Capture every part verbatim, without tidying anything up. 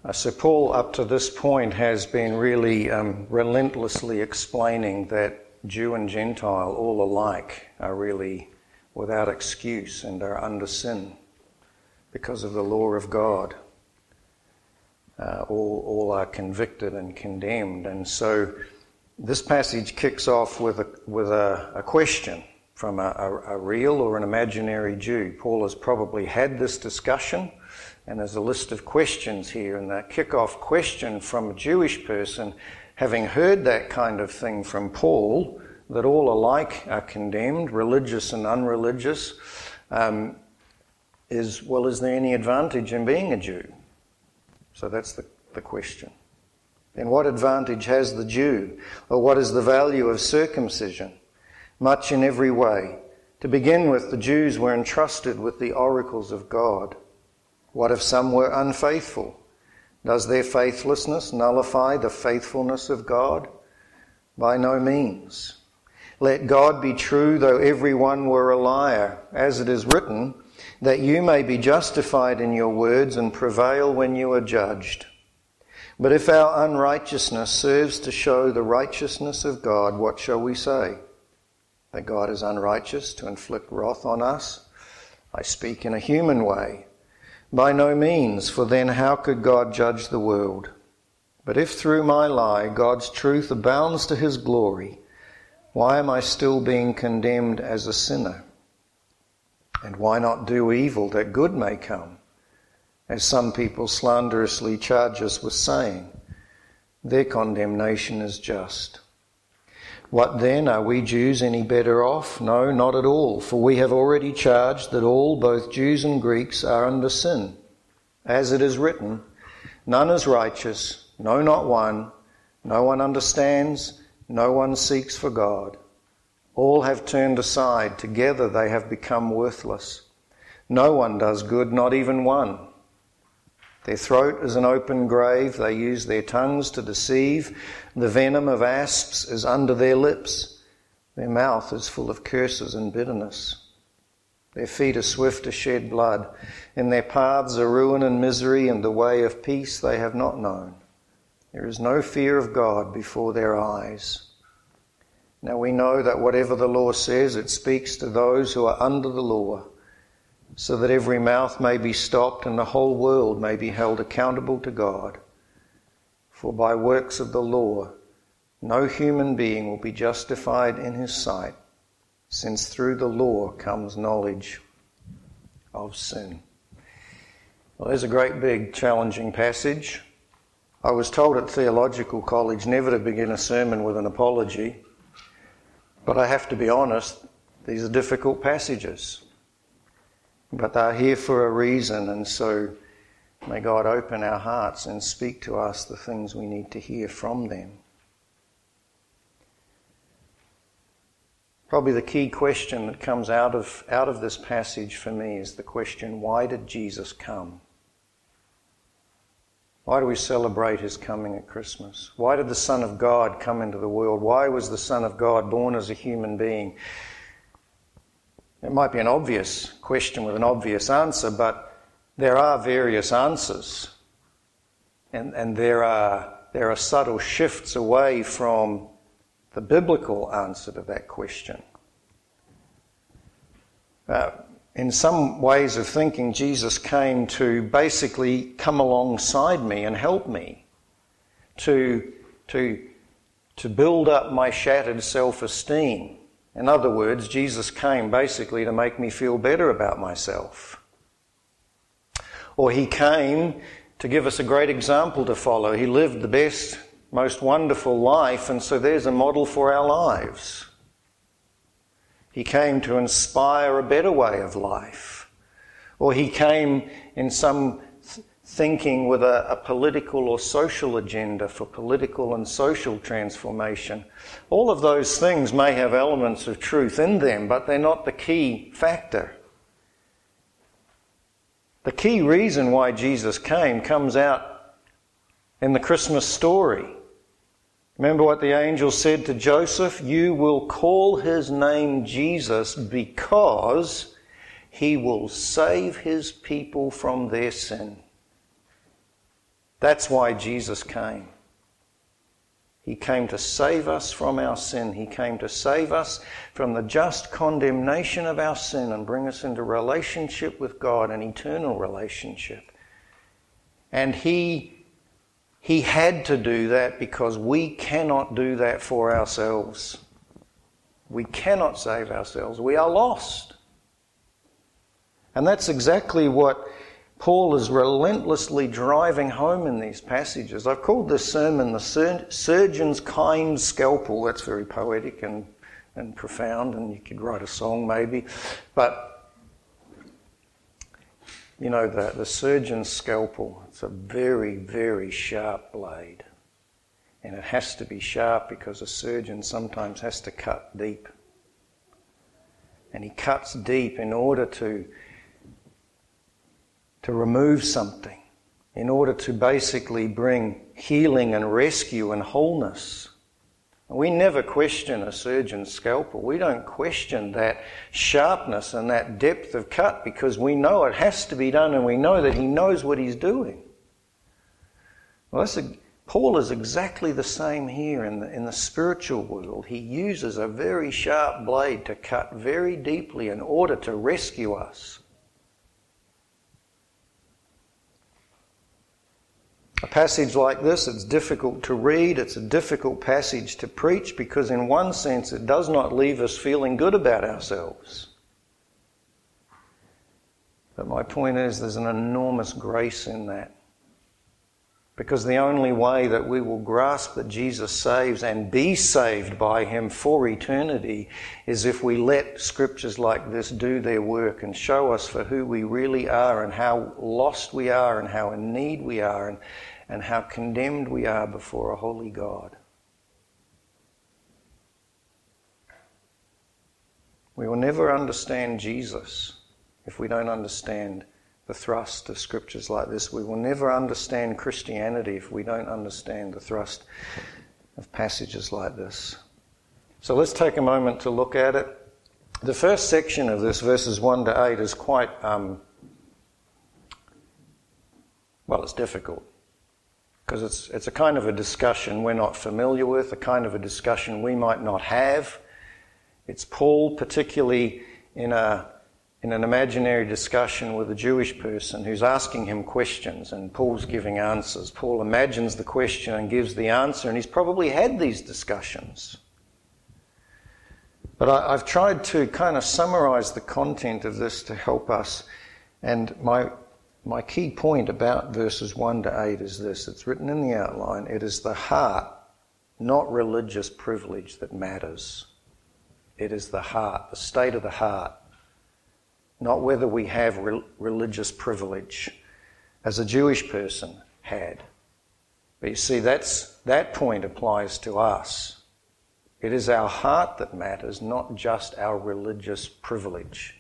Uh, so Paul, up to this point, has been really um, relentlessly explaining that Jew and Gentile, all alike, are really without excuse and are under sin because of the law of God. Uh, all, all are convicted and condemned. And so this passage kicks off with a, with a, a question from a, a, a real or an imaginary Jew. Paul has probably had this discussion, and there's a list of questions here, and the kick-off question from a Jewish person, having heard that kind of thing from Paul, that all alike are condemned, religious and unreligious, um, is, well, is there any advantage in being a Jew? So that's the, the question. Then what advantage has the Jew? Or what is the value of circumcision? Much in every way. To begin with, the Jews were entrusted with the oracles of God. What if some were unfaithful? Does their faithlessness nullify the faithfulness of God? By no means. Let God be true, though every one were a liar, as it is written, that you may be justified in your words and prevail when you are judged. But if our unrighteousness serves to show the righteousness of God, what shall we say? That God is unrighteous to inflict wrath on us? I speak in a human way. By no means, for then how could God judge the world? But if through my lie God's truth abounds to his glory, why am I still being condemned as a sinner? And why not do evil that good may come? As some people slanderously charge us with saying, their condemnation is just. What then, are we Jews any better off? No, not at all, for we have already charged that all, both Jews and Greeks, are under sin. As it is written, none is righteous, no, not one, no one understands, no one seeks for God. All have turned aside, together they have become worthless. No one does good, not even one. Their throat is an open grave, they use their tongues to deceive. The venom of asps is under their lips. Their mouth is full of curses and bitterness. Their feet are swift to shed blood. In their paths are ruin and misery, and the way of peace they have not known. There is no fear of God before their eyes. Now we know that whatever the law says, it speaks to those who are under the law, so that every mouth may be stopped and the whole world may be held accountable to God. For by works of the law, no human being will be justified in his sight, since through the law comes knowledge of sin. Well, there's a great big challenging passage. I was told at theological college never to begin a sermon with an apology, but I have to be honest, these are difficult passages. But they're here for a reason, and so may God open our hearts and speak to us the things we need to hear from them. Probably the key question that comes out of, out of this passage for me is the question, why did Jesus come? Why do we celebrate his coming at Christmas? Why did the Son of God come into the world? Why was the Son of God born as a human being? It might be an obvious question with an obvious answer, but there are various answers. And, and there are, there are subtle shifts away from the biblical answer to that question. Uh, in some ways of thinking, Jesus came to basically come alongside me and help me, to, to, to build up my shattered self-esteem. In other words, Jesus came basically to make me feel better about myself. Or he came to give us a great example to follow. He lived the best, most wonderful life, and so there's a model for our lives. He came to inspire a better way of life. Or he came in some th- thinking with a, a political or social agenda for political and social transformation. All of those things may have elements of truth in them, but they're not the key factor. The key reason why Jesus came comes out in the Christmas story. Remember what the angel said to Joseph? You will call his name Jesus because he will save his people from their sin. That's why Jesus came. He came to save us from our sin. He came to save us from the just condemnation of our sin and bring us into relationship with God, an eternal relationship. And He, he had to do that because we cannot do that for ourselves. We cannot save ourselves. We are lost. And that's exactly what Paul is relentlessly driving home in these passages. I've called this sermon the sur- surgeon's kind scalpel. That's very poetic and, and profound, and you could write a song maybe. But, you know, the, the surgeon's scalpel, it's a very, very sharp blade. And it has to be sharp because a surgeon sometimes has to cut deep. And he cuts deep in order to to remove something, in order to basically bring healing and rescue and wholeness. We never question a surgeon's scalpel. We don't question that sharpness and that depth of cut because we know it has to be done and we know that he knows what he's doing. Well, that's a, Paul is exactly the same here in the, in the spiritual world. He uses a very sharp blade to cut very deeply in order to rescue us. A passage like this, it's difficult to read, it's a difficult passage to preach because in one sense it does not leave us feeling good about ourselves. But my point is there's an enormous grace in that. Because the only way that we will grasp that Jesus saves and be saved by Him for eternity is if we let scriptures like this do their work and show us for who we really are and how lost we are and how in need we are and and how condemned we are before a holy God. We will never understand Jesus if we don't understand the thrust of scriptures like this. We will never understand Christianity if we don't understand the thrust of passages like this. So let's take a moment to look at it. The first section of this, verses one to eight, is quite, um, well, it's difficult. Because it's it's a kind of a discussion we're not familiar with, a kind of a discussion we might not have. It's Paul, particularly in a in an imaginary discussion with a Jewish person who's asking him questions, and Paul's giving answers. Paul imagines the question and gives the answer, and he's probably had these discussions. But I, I've tried to kind of summarize the content of this to help us, and my My key point about verses one to eight is this. It's written in the outline. It is the heart, not religious privilege, that matters. It is the heart, the state of the heart, not whether we have re- religious privilege, as a Jewish person had. But you see, that's, that point applies to us. It is our heart that matters, not just our religious privilege.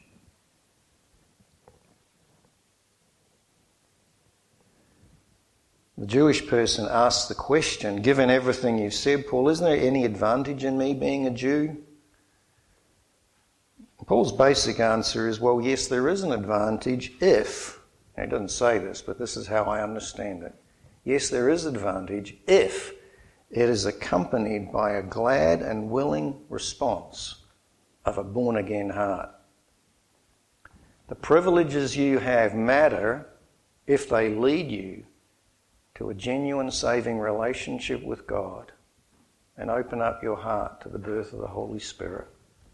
The Jewish person asks the question, given everything you've said, Paul, isn't there any advantage in me being a Jew? Paul's basic answer is, well, yes, there is an advantage if, now he doesn't say this, but this is how I understand it. Yes, there is advantage if it is accompanied by a glad and willing response of a born-again heart. The privileges you have matter if they lead you to a genuine saving relationship with God and open up your heart to the birth of the Holy Spirit.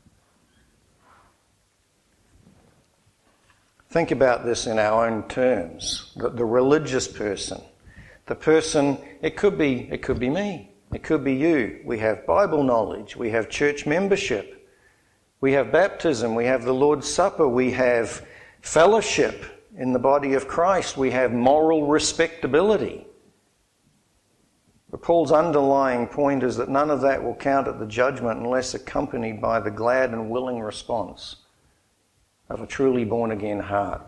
Think about this in our own terms. The, the religious person, the person, it could be, it could be me, it could be you. We have Bible knowledge, we have church membership, we have baptism, we have the Lord's Supper, we have fellowship in the body of Christ, we have moral respectability. But Paul's underlying point is that none of that will count at the judgment unless accompanied by the glad and willing response of a truly born-again heart.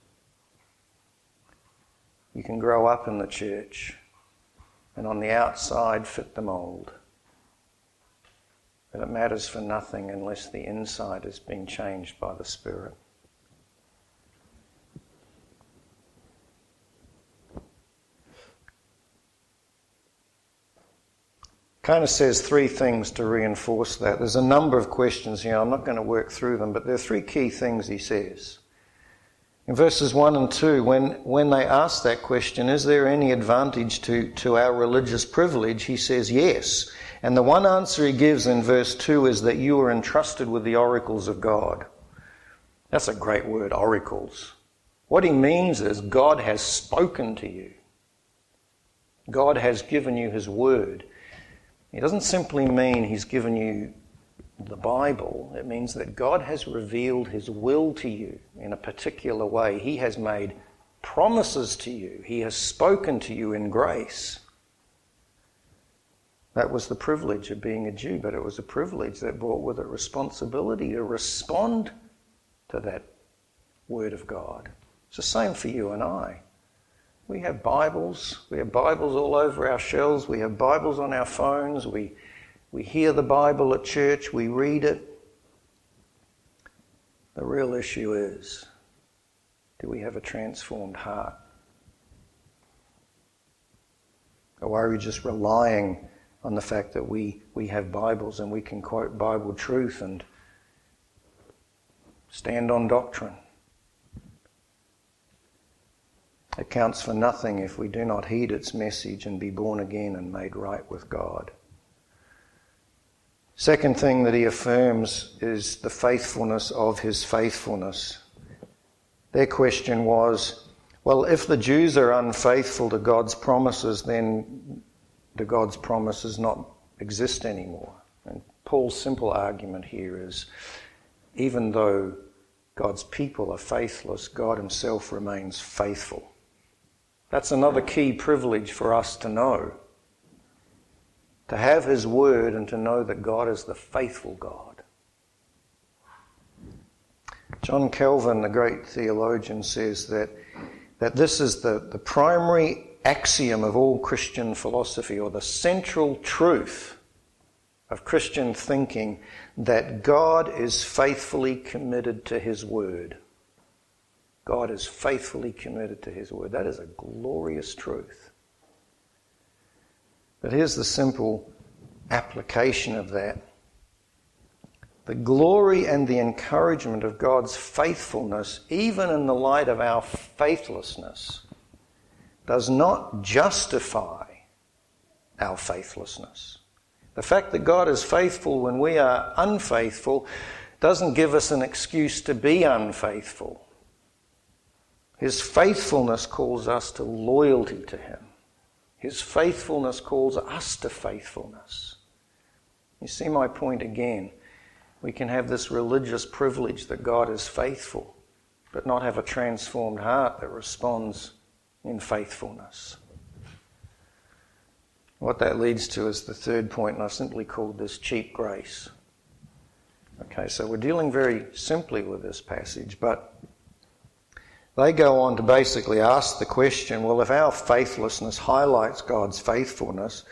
You can grow up in the church and on the outside fit the mould. But it matters for nothing unless the inside is being changed by the Spirit. kind of says three things to reinforce that. There's a number of questions here. I'm not going to work through them, but there are three key things he says. In verses one and two, when, when they ask that question, is there any advantage to, to our religious privilege? He says yes. And the one answer he gives in verse two is that you are entrusted with the oracles of God. That's a great word, oracles. What he means is God has spoken to you. God has given you his word. He doesn't simply mean he's given you the Bible. It means that God has revealed his will to you in a particular way. He has made promises to you. He has spoken to you in grace. That was the privilege of being a Jew, but it was a privilege that brought with it responsibility to respond to that word of God. It's the same for you and I. We have Bibles. We have Bibles all over our shelves. We have Bibles on our phones. We, we hear the Bible at church. We read it. The real issue is, do we have a transformed heart? Or are we just relying on the fact that we, we have Bibles and we can quote Bible truth and stand on doctrine? It counts for nothing if we do not heed its message and be born again and made right with God. Second thing that he affirms is the faithfulness of his faithfulness. Their question was, well, if the Jews are unfaithful to God's promises, then do God's promises not exist anymore? And Paul's simple argument here is, even though God's people are faithless, God himself remains faithful. That's another key privilege for us to know. To have his word and to know that God is the faithful God. John Calvin, the great theologian, says that, that this is the, the primary axiom of all Christian philosophy, or the central truth of Christian thinking, that God is faithfully committed to his word. God is faithfully committed to his word. That is a glorious truth. But here's the simple application of that. The glory and the encouragement of God's faithfulness, even in the light of our faithlessness, does not justify our faithlessness. The fact that God is faithful when we are unfaithful doesn't give us an excuse to be unfaithful. His faithfulness calls us to loyalty to him. His faithfulness calls us to faithfulness. You see my point again. We can have this religious privilege that God is faithful, but not have a transformed heart that responds in faithfulness. What that leads to is the third point, and I simply called this cheap grace. Okay, so we're dealing very simply with this passage, but they go on to basically ask the question, well, if our faithlessness highlights God's faithfulness,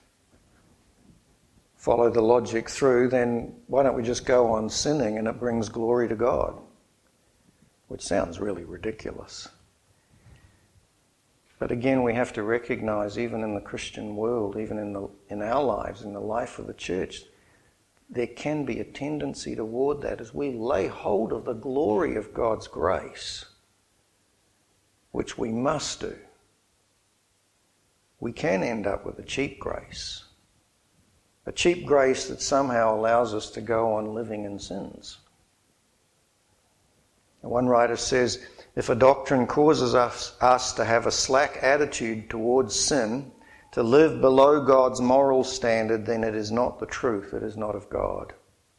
follow the logic through, then why don't we just go on sinning and it brings glory to God? Which sounds really ridiculous. But again, we have to recognize, even in the Christian world, even in the in our lives, in the life of the church, there can be a tendency toward that as we lay hold of the glory of God's grace, which we must do. We can end up with a cheap grace. A cheap grace that somehow allows us to go on living in sins. One writer says, if a doctrine causes us, us to have a slack attitude towards sin, to live below God's moral standard, then it is not the truth, it is not of God.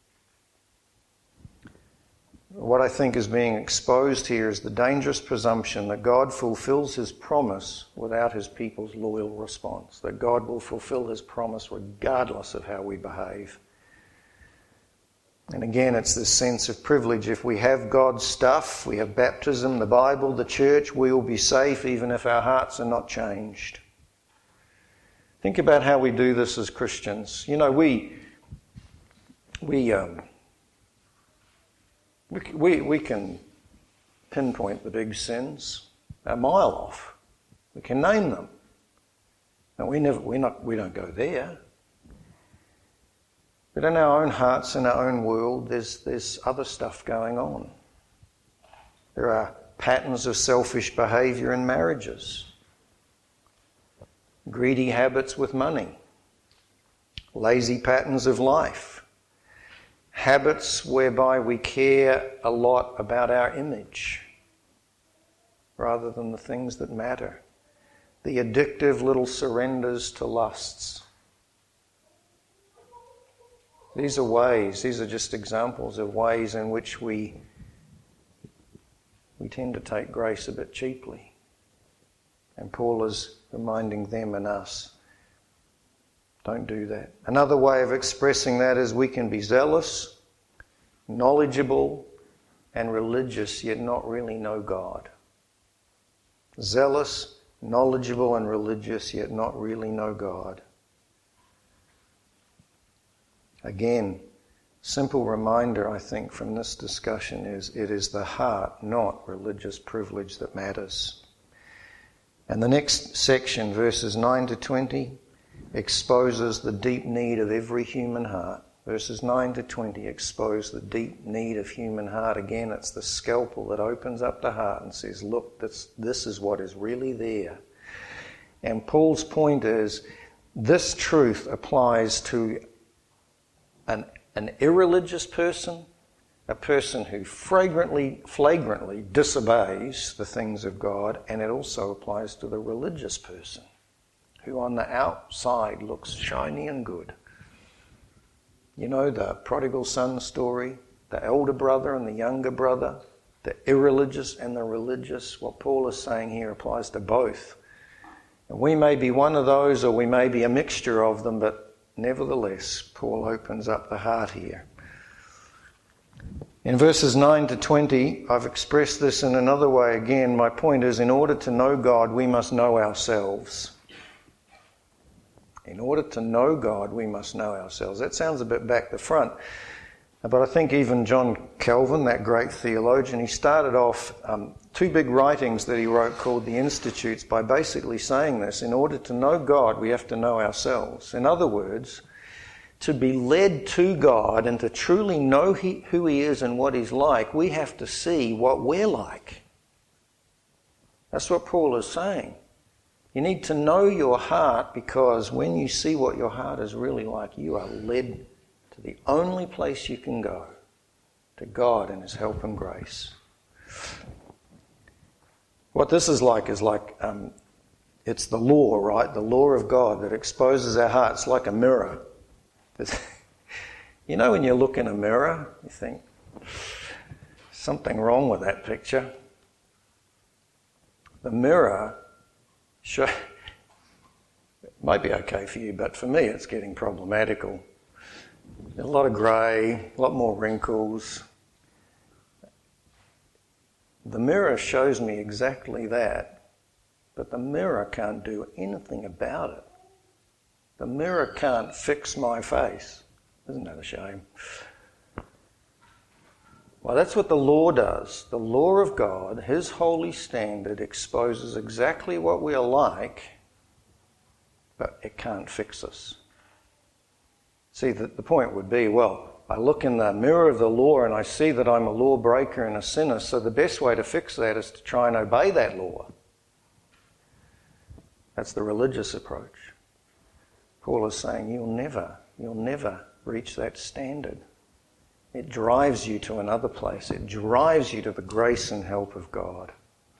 What I think is being exposed here is the dangerous presumption that God fulfills his promise without his people's loyal response, that God will fulfill his promise regardless of how we behave. And again, it's this sense of privilege. If we have God's stuff, we have baptism, the Bible, the church, we will be safe even if our hearts are not changed. Think about how we do this as Christians. You know, we we um, we, we we can pinpoint the big sins a mile off. We can name them, and we never we not we don't go there. But in our own hearts, in our own world, there's, there's other stuff going on. There are patterns of selfish behaviour in marriages, greedy habits with money, lazy patterns of life, habits whereby we care a lot about our image rather than the things that matter, the addictive little surrenders to lusts. These are ways, these are just examples of ways in which we we tend to take grace a bit cheaply. And Paul is reminding them and us, don't do that. Another way of expressing that is we can be zealous, knowledgeable, and religious, yet not really know God. Zealous, knowledgeable, and religious, yet not really know God. Again, simple reminder, I think, from this discussion is it is the heart, not religious privilege, that matters. And the next section, verses nine to twenty, exposes the deep need of every human heart. Verses nine to twenty expose the deep need of human heart. Again, it's the scalpel that opens up the heart and says, look, this, this is what is really there. And Paul's point is, this truth applies to an, an irreligious person, a person who flagrantly, flagrantly disobeys the things of God, and it also applies to the religious person, who on the outside looks shiny and good. You know the prodigal son story, the elder brother and the younger brother, the irreligious and the religious. What Paul is saying here applies to both. And we may be one of those, or we may be a mixture of them, but nevertheless, Paul opens up the heart here. In verses nine to twenty, I've expressed this in another way again. My point is, in order to know God, we must know ourselves. In order to know God, we must know ourselves. That sounds a bit back to front, but I think even John Calvin, that great theologian, he started off um, two big writings that he wrote called the Institutes by basically saying this: in order to know God, we have to know ourselves. In other words, to be led to God and to truly know he, who He is and what He's like, we have to see what we're like. That's what Paul is saying. You need to know your heart, because when you see what your heart is really like, you are led to the only place you can go, to God and His help and grace. What this is like is like, um, it's the law, right? The law of God that exposes our hearts like a mirror. You know when you look in a mirror, you think, something wrong with that picture. The mirror show, it might be okay for you, but for me it's getting problematical. There's a lot of grey, a lot more wrinkles. The mirror shows me exactly that, but the mirror can't do anything about it. The mirror can't fix my face. Isn't that a shame? Well, that's what the law does. The law of God, His holy standard, exposes exactly what we are like, but it can't fix us. See, the, the point would be, well, I look in the mirror of the law and I see that I'm a lawbreaker and a sinner, so the best way to fix that is to try and obey that law. That's the religious approach. Paul is saying you'll never, you'll never reach that standard. It drives you to another place. It drives you to the grace and help of God.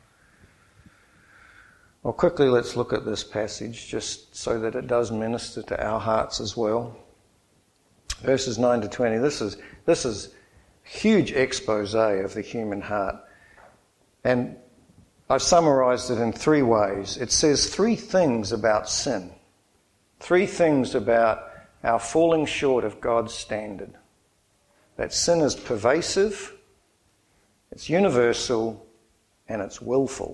Well, quickly let's look at this passage just so that it does minister to our hearts as well. Verses nine to twenty. This is this is a huge expose of the human heart. And I've summarised it in three ways. It says three things about sin. Three things about our falling short of God's standard. That sin is pervasive, it's universal, and it's willful.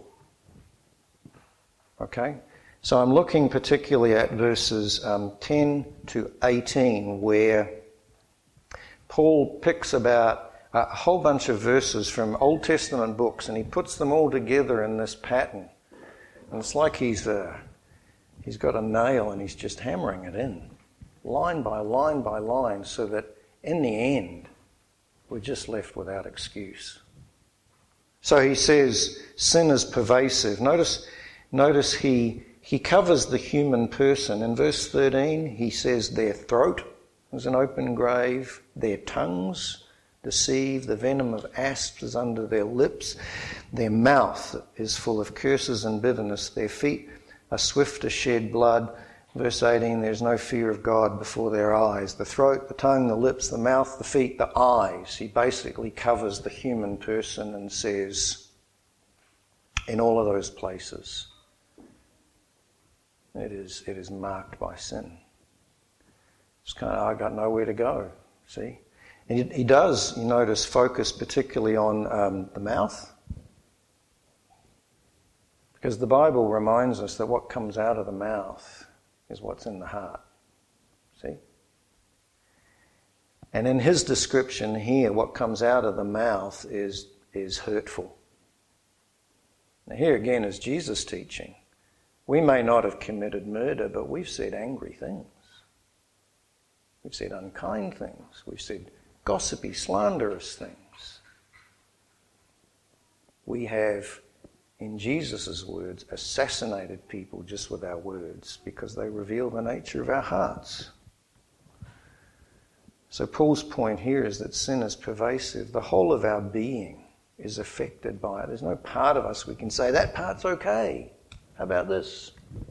Okay? So I'm looking particularly at verses um, ten to eighteen, where Paul picks about a whole bunch of verses from Old Testament books and he puts them all together in this pattern. And it's like he's uh, he's got a nail and he's just hammering it in. line by line by line, so that in the end, we're just left without excuse. So he says sin is pervasive. Notice, notice he, he covers the human person. In verse thirteen, he says their throat is an open grave, their tongues deceive, the venom of asps is under their lips, their mouth is full of curses and bitterness, their feet are swift to shed blood. Verse eighteen, there's no fear of God before their eyes. The throat, the tongue, the lips, the mouth, the feet, the eyes. He basically covers the human person and says, in all of those places, it is, it is marked by sin. It's kind of, I've got nowhere to go, see? And he, he does, you notice, focus particularly on um, the mouth. Because the Bible reminds us that what comes out of the mouth is what's in the heart. See? And in his description here, what comes out of the mouth is, is hurtful. Now here again is Jesus' teaching. We may not have committed murder, but we've said angry things. We've said unkind things. We've said gossipy, slanderous things. We have, in Jesus' words, assassinated people just with our words because they reveal the nature of our hearts. So Paul's point here is that sin is pervasive. The whole of our being is affected by it. There's no part of us we can say, that part's okay. How about this?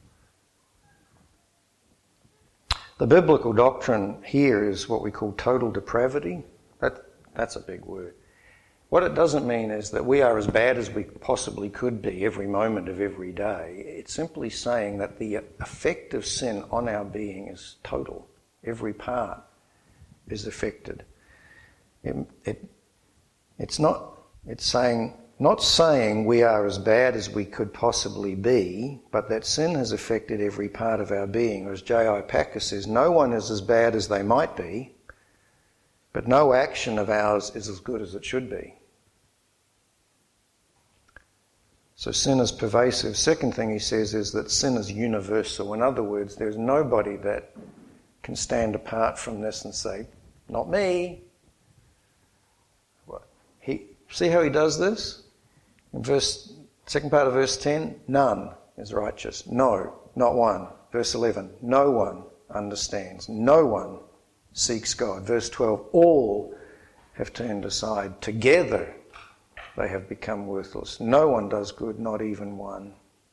The biblical doctrine here is what we call total depravity. That, that's a big word. What it doesn't mean is that we are as bad as we possibly could be every moment of every day. It's simply saying that the effect of sin on our being is total. Every part is affected. It, it, it's not, it's saying, not saying we are as bad as we could possibly be, but that sin has affected every part of our being. Or as J I Packer says, no one is as bad as they might be, but no action of ours is as good as it should be. So sin is pervasive. Second thing he says is that sin is universal. In other words, there's nobody that can stand apart from this and say, not me. He, see how he does this? In verse, second part of verse ten, none is righteous. No, not one. Verse eleven, no one understands. No one seeks God. Verse twelve, all have turned aside. Together they have become worthless. No one does good, not even one.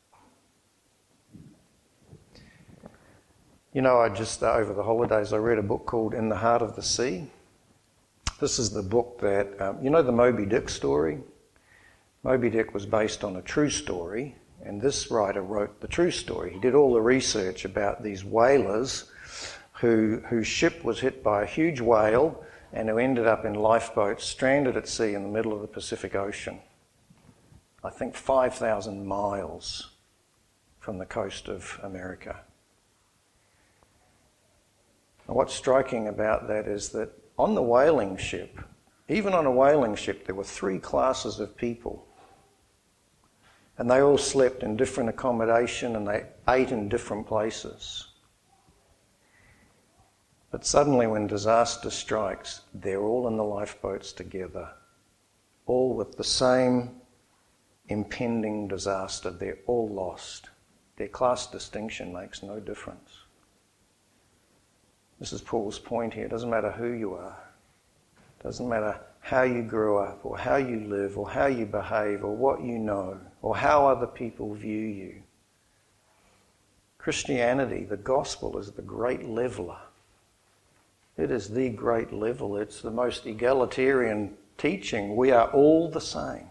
You know, I just, uh, over the holidays, I read a book called In the Heart of the Sea. This is the book that, um, you know the Moby Dick story? Moby Dick was based on a true story, and this writer wrote the true story. He did all the research about these whalers who, whose ship was hit by a huge whale and who ended up in lifeboats stranded at sea in the middle of the Pacific Ocean. I think five thousand miles from the coast of America. And what's striking about that is that on the whaling ship, even on a whaling ship, there were three classes of people. And they all slept in different accommodation and they ate in different places. But suddenly when disaster strikes, they're all in the lifeboats together, all with the same impending disaster. They're all lost. Their class distinction makes no difference. This is Paul's point here. It doesn't matter who you are. It doesn't matter how you grew up or how you live or how you behave or what you know or how other people view you. Christianity, the gospel, is the great leveler. It is the great level. It's the most egalitarian teaching. We are all the same.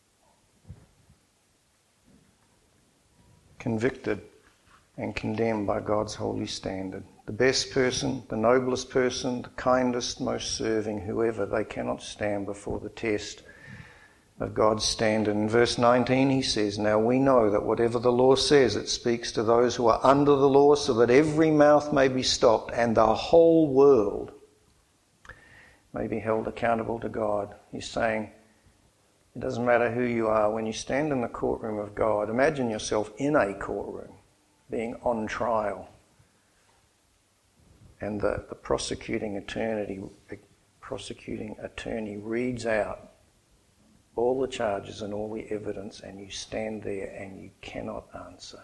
Convicted and condemned by God's holy standard. The best person, the noblest person, the kindest, most serving, whoever, they cannot stand before the test of God's standard. In verse nineteen he says, now we know that whatever the law says, it speaks to those who are under the law, so that every mouth may be stopped and the whole world may be held accountable to God. He's saying, it doesn't matter who you are. When you stand in the courtroom of God, imagine yourself in a courtroom, being on trial. and the, the prosecuting attorney, prosecuting attorney reads out all the charges and all the evidence, and you stand there and you cannot answer.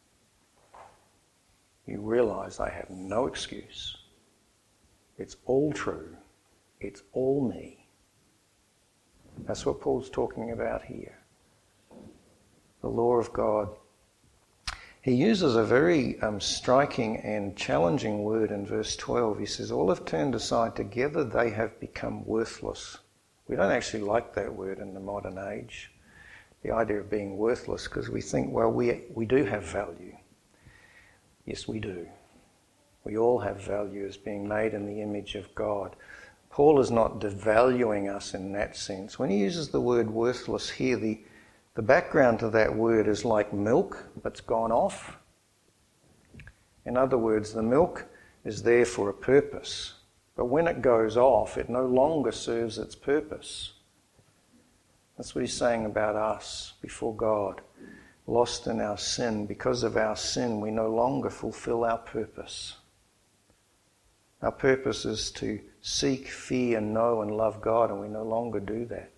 You realise they have no excuse. It's all true. It's all me. That's what Paul's talking about here. The law of God. He uses a very um, striking and challenging word in verse twelve. He says, all have turned aside, together they have become worthless. We don't actually like that word in the modern age, the idea of being worthless, because we think, well, we we do have value. Yes, we do. We all have value as being made in the image of God. Paul is not devaluing us in that sense. When he uses the word worthless here, the, the background to that word is like milk that's gone off. In other words, the milk is there for a purpose, but when it goes off, it no longer serves its purpose. That's what he's saying about us before God. Lost in our sin. Because of our sin, we no longer fulfill our purpose. Our purpose is to seek, fear, know, and love God, and we no longer do that.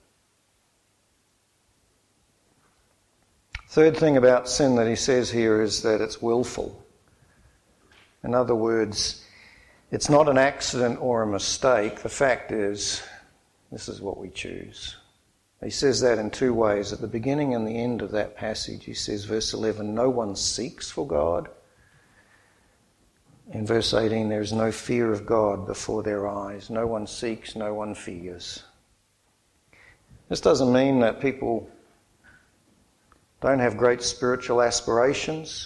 Third thing about sin that he says here is that it's willful. In other words, it's not an accident or a mistake. The fact is, this is what we choose. He says that in two ways. At the beginning and the end of that passage, he says, verse eleven, no one seeks for God. In verse eighteen, there is no fear of God before their eyes. No one seeks, no one fears. This doesn't mean that people don't have great spiritual aspirations.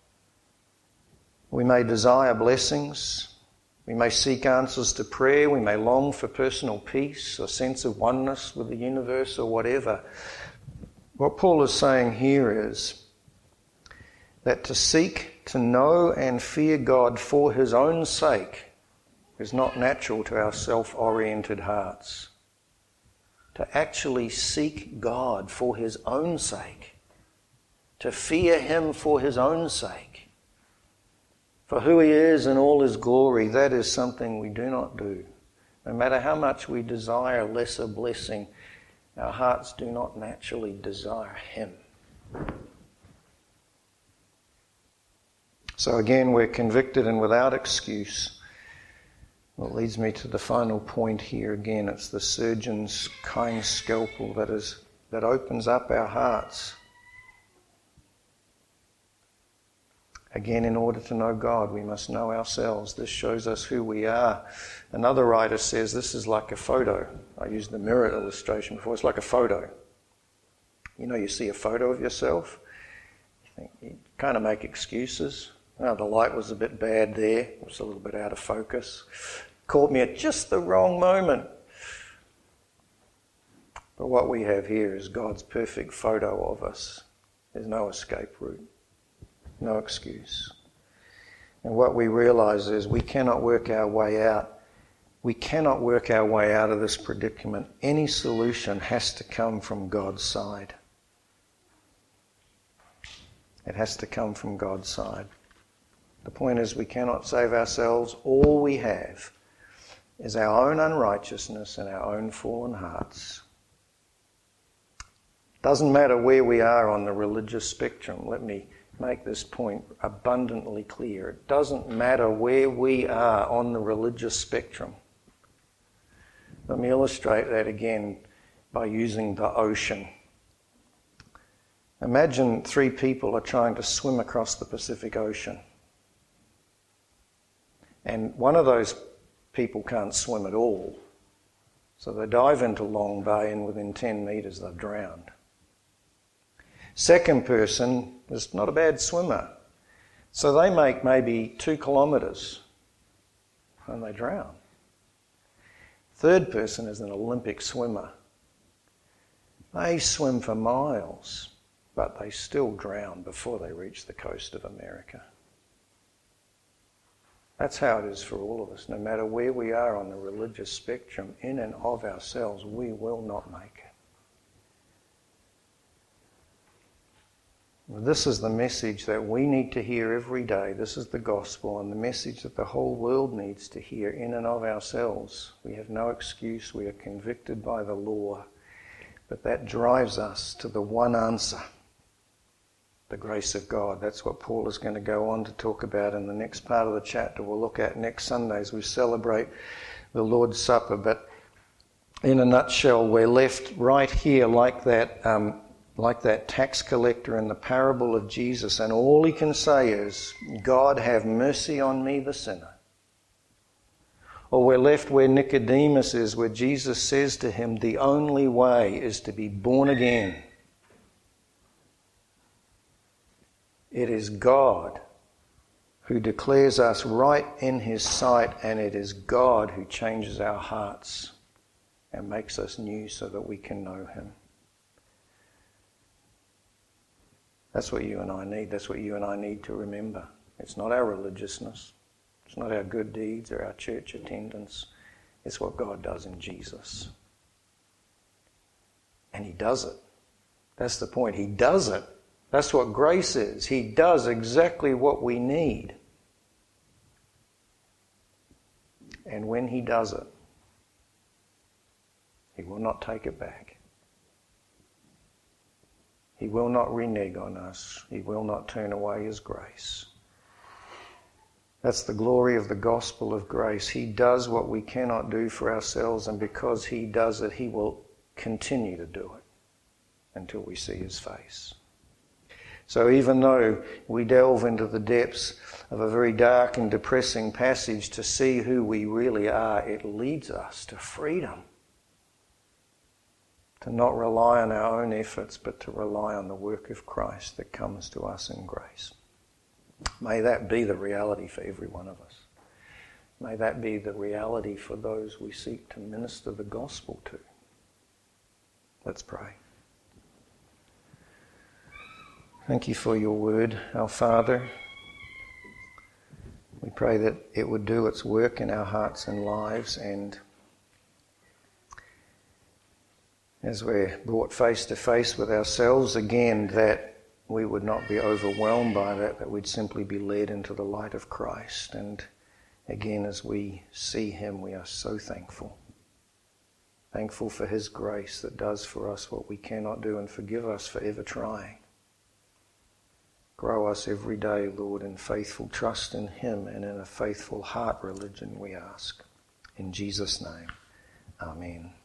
We may desire blessings. We may seek answers to prayer. We may long for personal peace, a sense of oneness with the universe, or whatever. What Paul is saying here is that to seek, to know and fear God for his own sake is not natural to our self-oriented hearts. To actually seek God for his own sake, to fear him for his own sake, for who he is in all his glory, that is something we do not do. No matter how much we desire lesser blessing, our hearts do not naturally desire him. So again, we're convicted and without excuse. Well, leads me to the final point here again. It's the surgeon's kind scalpel that is that opens up our hearts. Again, in order to know God, we must know ourselves. This shows us who we are. Another writer says this is like a photo. I used the mirror illustration before. It's like a photo. You know, you see a photo of yourself, you think you kind of make excuses. Oh, the light was a bit bad there. It was a little bit out of focus. Caught me at just the wrong moment. But what we have here is God's perfect photo of us. There's no escape route. No excuse. And what we realize is we cannot work our way out. We cannot work our way out of this predicament. Any solution has to come from God's side. It has to come from God's side. The point is we cannot save ourselves. All we have is our own unrighteousness and our own fallen hearts. Doesn't matter where we are on the religious spectrum. Let me make this point abundantly clear. It doesn't matter where we are on the religious spectrum. Let me illustrate that again by using the ocean. Imagine three people are trying to swim across the Pacific Ocean. And one of those people can't swim at all. So they dive into Long Bay and within ten metres they've drowned. Second person is not a bad swimmer. So they make maybe two kilometres and they drown. Third person is an Olympic swimmer. They swim for miles, but they still drown before they reach the coast of America. That's how it is for all of us. No matter where we are on the religious spectrum, in and of ourselves, we will not make it. This is the message that we need to hear every day. This is the gospel, and the message that the whole world needs to hear in and of ourselves. We have no excuse. We are convicted by the law. But that drives us to the one answer, the grace of God. That's what Paul is going to go on to talk about in the next part of the chapter we'll look at next Sunday as we celebrate the Lord's Supper. But in a nutshell, we're left right here like that um, like that tax collector in the parable of Jesus, and all he can say is, God, have mercy on me, the sinner. Or we're left where Nicodemus is, where Jesus says to him, the only way is to be born again. It is God who declares us right in his sight, and it is God who changes our hearts and makes us new so that we can know him. That's what you and I need. That's what you and I need to remember. It's not our religiousness. It's not our good deeds or our church attendance. It's what God does in Jesus. And he does it. That's the point. He does it. That's what grace is. He does exactly what we need. And when he does it, he will not take it back. He will not renege on us. He will not turn away his grace. That's the glory of the gospel of grace. He does what we cannot do for ourselves, and because he does it, he will continue to do it until we see his face. So even though we delve into the depths of a very dark and depressing passage to see who we really are, it leads us to freedom. To not rely on our own efforts, but to rely on the work of Christ that comes to us in grace. May that be the reality for every one of us. May that be the reality for those we seek to minister the gospel to. Let's pray. Thank you for your word, our Father. We pray that it would do its work in our hearts and lives, and as we're brought face to face with ourselves again, that we would not be overwhelmed by that, that we'd simply be led into the light of Christ. And again, as we see him, we are so thankful. Thankful for his grace that does for us what we cannot do, and forgive us for ever trying. Grow us every day, Lord, in faithful trust in him and in a faithful heart religion, we ask. In Jesus' name, amen.